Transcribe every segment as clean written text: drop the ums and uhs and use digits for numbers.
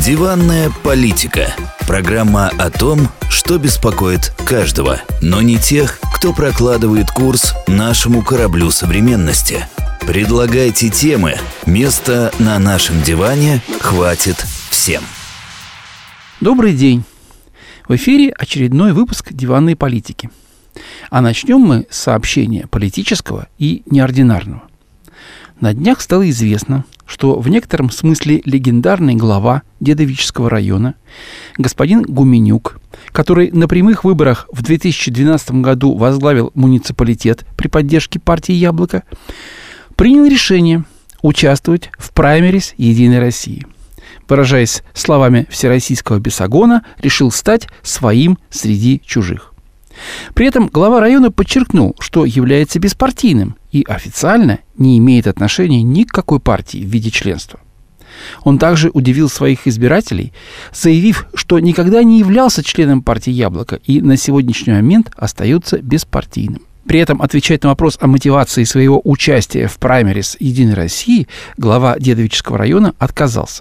Диванная политика. Программа о том, что беспокоит каждого, но не тех, кто прокладывает курс нашему кораблю современности. Предлагайте темы. Места на нашем диване хватит всем. Добрый день. В эфире очередной выпуск «Диванной политики». А начнем мы с сообщения политического и неординарного. На днях стало известно, что в некотором смысле легендарный глава Дедовического района, господин Гуменюк, который на прямых выборах в 2012 году возглавил муниципалитет при поддержке партии «Яблоко», принял решение участвовать в праймерис «Единой России». Выражаясь словами всероссийского бесогона, решил стать своим среди чужих. При этом глава района подчеркнул, что является беспартийным и официально не имеет отношения ни к какой партии в виде членства. Он также удивил своих избирателей, заявив, что никогда не являлся членом партии «Яблоко» и на сегодняшний момент остается беспартийным. При этом отвечать на вопрос о мотивации своего участия в праймерис «Единой России» глава Дедовического района отказался.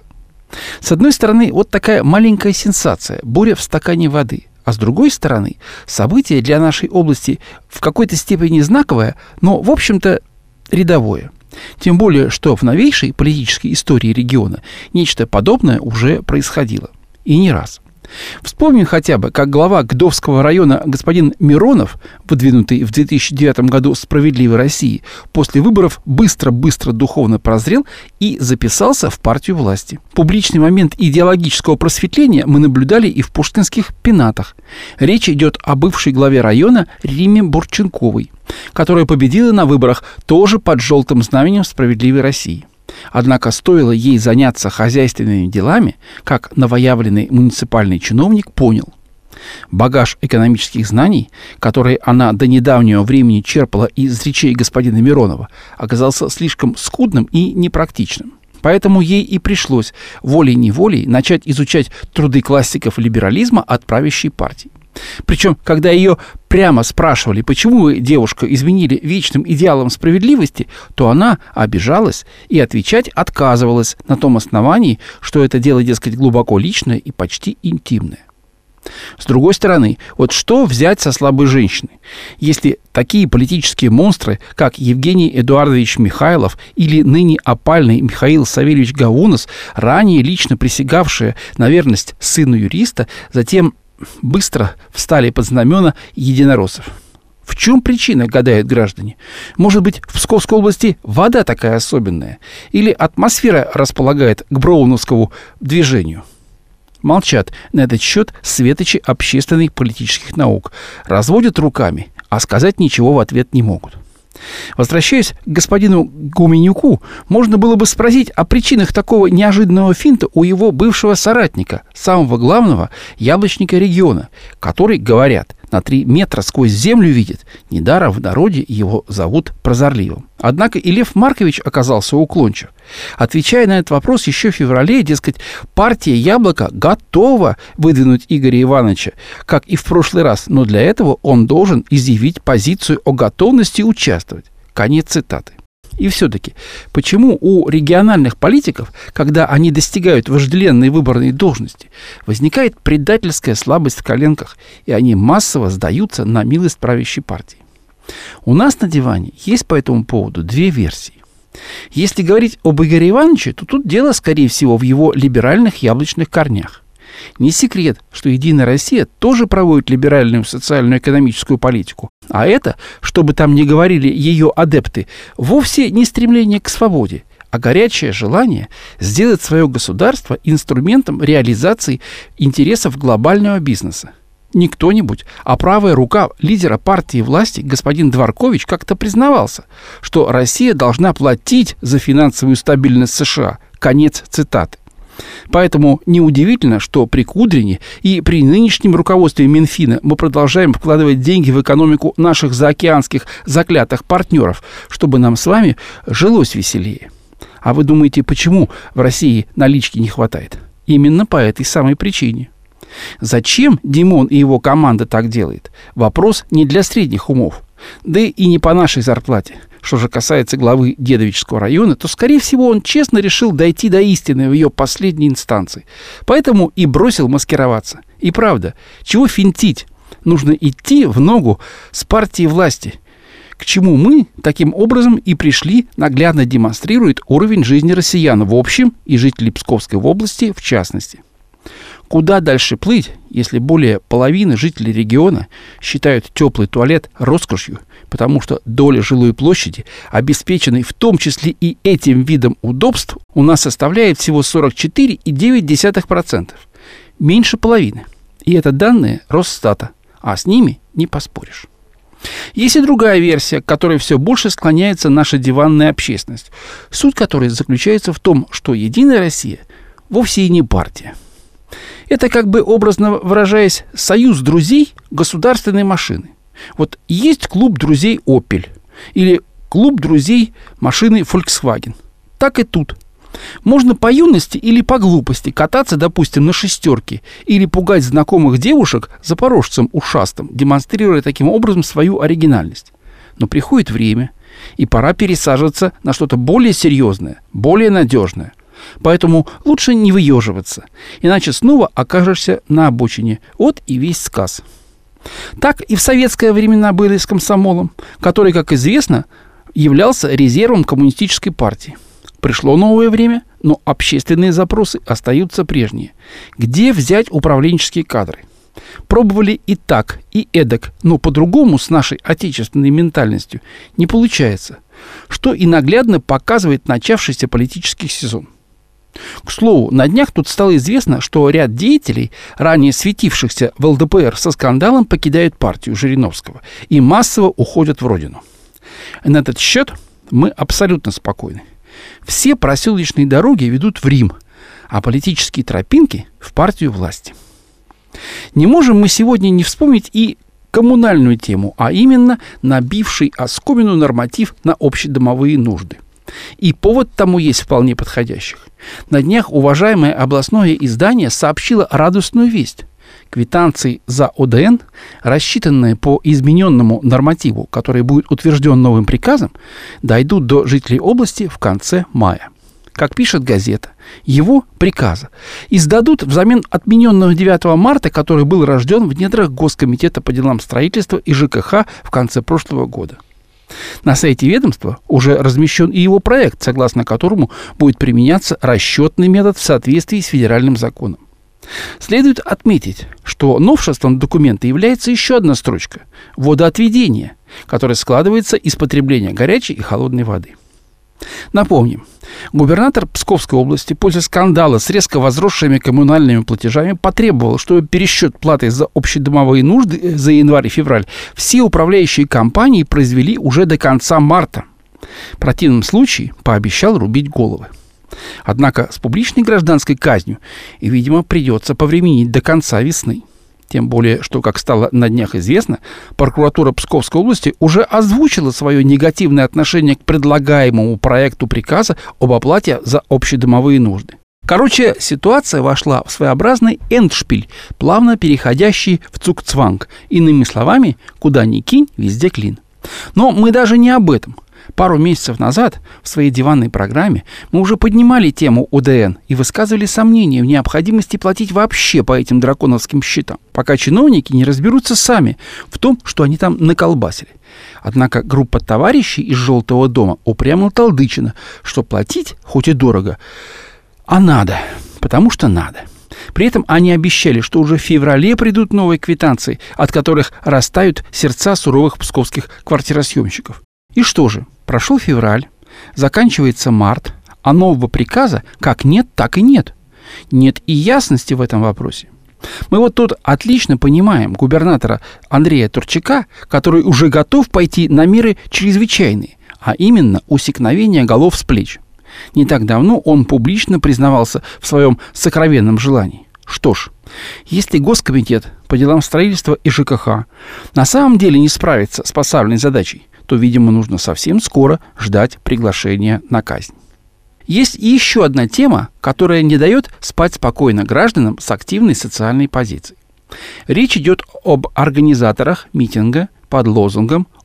С одной стороны, вот такая маленькая сенсация, буря в стакане воды. А с другой стороны, событие для нашей области в какой-то степени знаковое, но, в общем-то, рядовое. Тем более, что в новейшей политической истории региона нечто подобное уже происходило. И не раз. Вспомним хотя бы, как глава Гдовского района господин Миронов, выдвинутый в 2009 году «Справедливой России», после выборов быстро духовно прозрел и записался в партию власти. Публичный момент идеологического просветления мы наблюдали и в пушкинских пенатах. Речь идет о бывшей главе района Риме Бурченковой, которая победила на выборах тоже под желтым знаменем «Справедливой России». Однако стоило ей заняться хозяйственными делами, как новоявленный муниципальный чиновник понял: багаж экономических знаний, которые она до недавнего времени черпала из речей господина Миронова, оказался слишком скудным и непрактичным. Поэтому ей и пришлось волей-неволей начать изучать труды классиков либерализма от правящей партии. Причем, когда ее прямо спрашивали, почему вы, девушка, изменили вечным идеалам справедливости, то она обижалась и отвечать отказывалась на том основании, что это дело, дескать, глубоко личное и почти интимное. С другой стороны, вот что взять со слабой женщины, если такие политические монстры, как Евгений Эдуардович Михайлов или ныне опальный Михаил Савельевич Гаунас, ранее лично присягавшие на верность сыну юриста, затем быстро встали под знамена единороссов. В чем причина, гадают граждане? Может быть, в Псковской области вода такая особенная? Или атмосфера располагает к броуновскому движению? Молчат на этот счет светочи общественных политических наук. Разводят руками, а сказать ничего в ответ не могут. Возвращаясь к господину Гуменюку, можно было бы спросить о причинах такого неожиданного финта у его бывшего соратника, самого главного яблочника региона, который, говорят, на 3 метра сквозь землю видит. Недаром в народе его зовут прозорливым. Однако и Лев Маркович оказался уклончив. Отвечая на этот вопрос еще в феврале, дескать, партия «Яблоко» готова выдвинуть Игоря Ивановича, как и в прошлый раз, но для этого он должен изъявить позицию о готовности участвовать. Конец цитаты. И все-таки, почему у региональных политиков, когда они достигают вожделенной выборной должности, возникает предательская слабость в коленках, и они массово сдаются на милость правящей партии? У нас на диване есть по этому поводу 2 версии. Если говорить об Игоре Ивановиче, то тут дело, скорее всего, в его либеральных яблочных корнях. Не секрет, что «Единая Россия» тоже проводит либеральную социально-экономическую политику. А это, что бы там ни говорили ее адепты, вовсе не стремление к свободе, а горячее желание сделать свое государство инструментом реализации интересов глобального бизнеса. Не кто-нибудь, а правая рука лидера партии власти господин Дворкович как-то признавался, что Россия должна платить за финансовую стабильность США. Конец цитаты. Поэтому неудивительно, что при Кудрине и при нынешнем руководстве Минфина мы продолжаем вкладывать деньги в экономику наших заокеанских заклятых партнеров, чтобы нам с вами жилось веселее. А вы думаете, почему в России налички не хватает? Именно по этой самой причине. Зачем Димон и его команда так делает? Вопрос не для средних умов, да и не по нашей зарплате. Что же касается главы Дедовического района, то, скорее всего, он честно решил дойти до истины в ее последней инстанции. Поэтому и бросил маскироваться. И правда, чего финтить? Нужно идти в ногу с партией власти. К чему мы таким образом и пришли, наглядно демонстрирует уровень жизни россиян в общем и жителей Псковской области в частности. Куда дальше плыть, если более половины жителей региона считают теплый туалет роскошью, потому что доля жилой площади, обеспеченной в том числе и этим видом удобств, у нас составляет всего 44,9%. Меньше половины. И это данные Росстата, а с ними не поспоришь. Есть и другая версия, к которой все больше склоняется наша диванная общественность, суть которой заключается в том, что «Единая Россия» вовсе и не партия. Это, как бы образно выражаясь, союз друзей государственной машины. Вот есть клуб друзей «Опель» или клуб друзей машины «Volkswagen». Так и тут. Можно по юности или по глупости кататься, допустим, на шестерке или пугать знакомых девушек запорожцем ушастым, демонстрируя таким образом свою оригинальность. Но приходит время, и пора пересаживаться на что-то более серьезное, более надежное. Поэтому лучше не выеживаться, иначе снова окажешься на обочине. Вот и весь сказ. Так и в советское времена были с комсомолом, который, как известно, являлся резервом коммунистической партии. Пришло новое время, но общественные запросы остаются прежние. Где взять управленческие кадры? Пробовали и так, и эдак, но по-другому с нашей отечественной ментальностью не получается, что и наглядно показывает начавшийся политический сезон. К слову, на днях тут стало известно, что ряд деятелей, ранее светившихся в ЛДПР со скандалом, покидают партию Жириновского и массово уходят в родину. На этот счет мы абсолютно спокойны. Все проселочные дороги ведут в Рим, а политические тропинки – в партию власти. Не можем мы сегодня не вспомнить и коммунальную тему, а именно набивший оскомину норматив на общедомовые нужды. И повод тому есть вполне подходящих. На днях уважаемое областное издание сообщило радостную весть. Квитанции за ОДН, рассчитанные по измененному нормативу, который будет утвержден новым приказом, дойдут до жителей области в конце мая. Как пишет газета, его приказа издадут взамен отмененного 9 марта, который был рожден в недрах Госкомитета по делам строительства и ЖКХ в конце прошлого года. На сайте ведомства уже размещен и его проект, согласно которому будет применяться расчетный метод в соответствии с федеральным законом. Следует отметить, что новшеством документа является еще одна строчка – водоотведение, которая складывается из потребления горячей и холодной воды. Напомним, губернатор Псковской области после скандала с резко возросшими коммунальными платежами потребовал, чтобы пересчет платы за общедомовые нужды за январь и февраль все управляющие компании произвели уже до конца марта. В противном случае пообещал рубить головы. Однако с публичной гражданской казнью, и, видимо, придется повременить до конца весны. Тем более, что, как стало на днях известно, прокуратура Псковской области уже озвучила свое негативное отношение к предлагаемому проекту приказа об оплате за общедомовые нужды. Короче, ситуация вошла в своеобразный эндшпиль, плавно переходящий в цугцванг. Иными словами, куда ни кинь, везде клин. Но мы даже не об этом. Пару месяцев назад в своей диванной программе мы уже поднимали тему ОДН и высказывали сомнения в необходимости платить вообще по этим драконовским счетам, пока чиновники не разберутся сами в том, что они там наколбасили. Однако группа товарищей из «Желтого дома» упрямо толдычина, что платить, хоть и дорого, а надо, потому что надо. При этом они обещали, что уже в феврале придут новые квитанции, от которых растают сердца суровых псковских квартиросъемщиков. И что же? Прошел февраль, заканчивается март, а нового приказа как нет, так и нет. Нет и ясности в этом вопросе. Мы вот тут отлично понимаем губернатора Андрея Турчака, который уже готов пойти на меры чрезвычайные, а именно усекновение голов с плеч. Не так давно он публично признавался в своем сокровенном желании. Что ж, если Госкомитет по делам строительства и ЖКХ на самом деле не справится с поставленной задачей, то, видимо, нужно совсем скоро ждать приглашения на казнь. Есть и еще одна тема, которая не дает спать спокойно гражданам с активной социальной позицией. Речь идет об организаторах митинга под лозунгом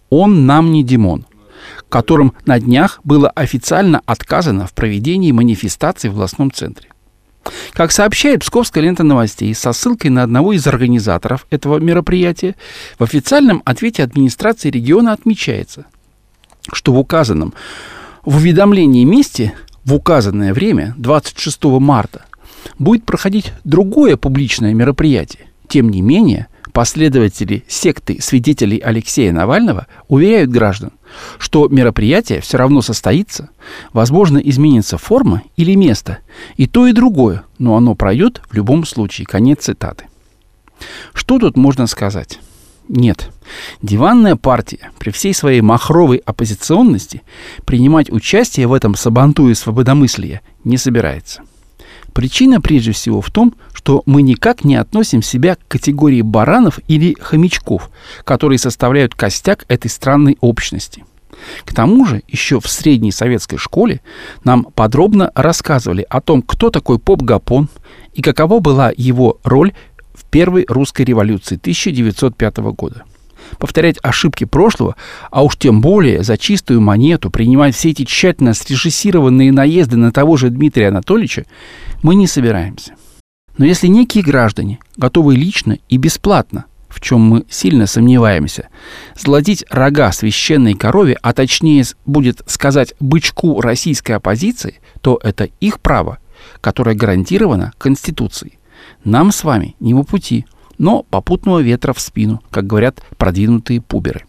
«Он нам не Димон», которым на днях было официально отказано в проведении манифестации в областном центре. Как сообщает Псковская лента новостей со ссылкой на одного из организаторов этого мероприятия, в официальном ответе администрации региона отмечается, что в уведомлении месте в указанное время, 26 марта, будет проходить другое публичное мероприятие. Тем не менее, последователи секты свидетелей Алексея Навального уверяют граждан, что мероприятие все равно состоится, возможно, изменится форма или место, и то, и другое, но оно пройдет в любом случае. Конец цитаты. Что тут можно сказать? Нет, диванная партия при всей своей махровой оппозиционности принимать участие в этом сабантуе свободомыслия не собирается. Причина прежде всего в том, что мы никак не относим себя к категории баранов или хомячков, которые составляют костяк этой странной общности. К тому же еще в средней советской школе нам подробно рассказывали о том, кто такой поп Гапон и какова была его роль в первой русской революции 1905 года. Повторять ошибки прошлого, а уж тем более за чистую монету принимать все эти тщательно срежиссированные наезды на того же Дмитрия Анатольевича мы не собираемся. Но если некие граждане готовы лично и бесплатно, в чем мы сильно сомневаемся, золотить рога священной корове, а точнее будет сказать бычку российской оппозиции, то это их право, которое гарантировано Конституцией. Нам с вами не по пути, но попутного ветра в спину, как говорят продвинутые пуберы.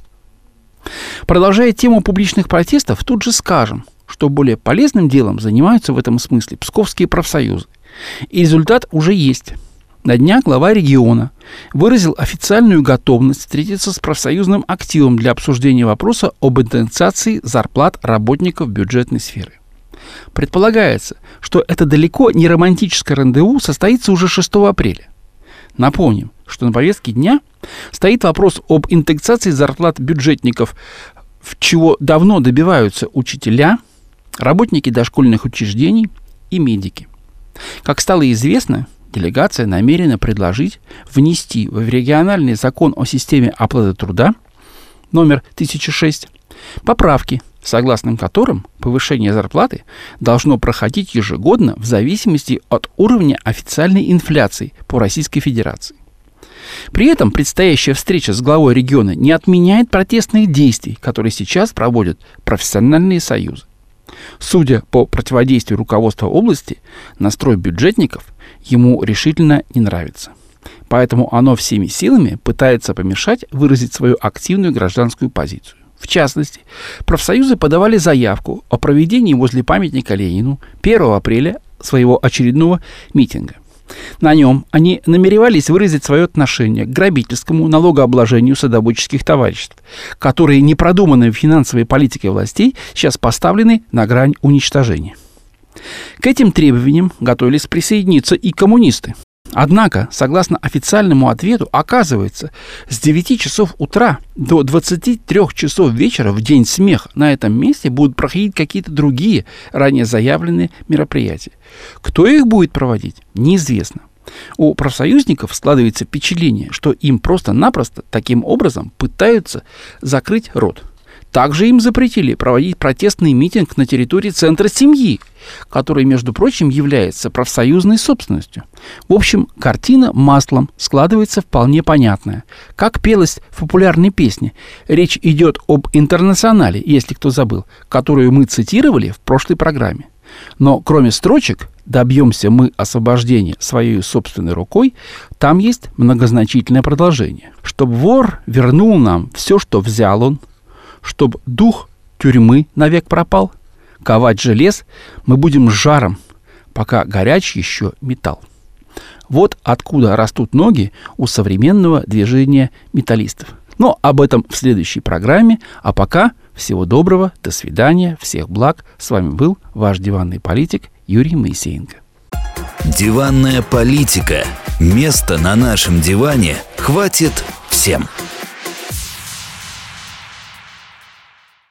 Продолжая тему публичных протестов, тут же скажем, что более полезным делом занимаются в этом смысле псковские профсоюзы. И результат уже есть. На днях глава региона выразил официальную готовность встретиться с профсоюзным активом для обсуждения вопроса об индексации зарплат работников бюджетной сферы. Предполагается, что это далеко не романтическое рандеву состоится уже 6 апреля. Напомним, что на повестке дня стоит вопрос об индексации зарплат бюджетников, чего давно добиваются учителя, работники дошкольных учреждений и медики. Как стало известно, делегация намерена предложить внести в региональный закон о системе оплаты труда номер 1006 поправки, согласно которым повышение зарплаты должно проходить ежегодно в зависимости от уровня официальной инфляции по Российской Федерации. При этом предстоящая встреча с главой региона не отменяет протестных действий, которые сейчас проводят профессиональные союзы. Судя по противодействию руководства области, настрой бюджетников ему решительно не нравится. Поэтому оно всеми силами пытается помешать выразить свою активную гражданскую позицию. В частности, профсоюзы подавали заявку о проведении возле памятника Ленину 1 апреля своего очередного митинга. На нем они намеревались выразить свое отношение к грабительскому налогообложению садоводческих товариществ, которые непродуманной финансовой политикой властей сейчас поставлены на грань уничтожения. К этим требованиям готовились присоединиться и коммунисты. Однако, согласно официальному ответу, оказывается, с 9 часов утра до 23 часов вечера в день смеха на этом месте будут проходить какие-то другие, ранее заявленные мероприятия. Кто их будет проводить, неизвестно. У профсоюзников складывается впечатление, что им просто-напросто таким образом пытаются закрыть рот. Также им запретили проводить протестный митинг на территории Центра семьи, который, между прочим, является профсоюзной собственностью. В общем, картина маслом складывается вполне понятная. Как пелось в популярной песне, речь идет об интернационале, если кто забыл, которую мы цитировали в прошлой программе. Но кроме строчек «добьемся мы освобождения своей собственной рукой», там есть многозначительное продолжение. «Чтоб вор вернул нам все, что взял он, чтоб дух тюрьмы навек пропал, ковать желез мы будем с жаром, пока горяч еще металл». Вот откуда растут ноги у современного движения металлистов. Но об этом в следующей программе. А пока всего доброго, до свидания, всех благ. С вами был ваш диванный политик Юрий Моисеенко. Диванная политика. Места на нашем диване хватит всем.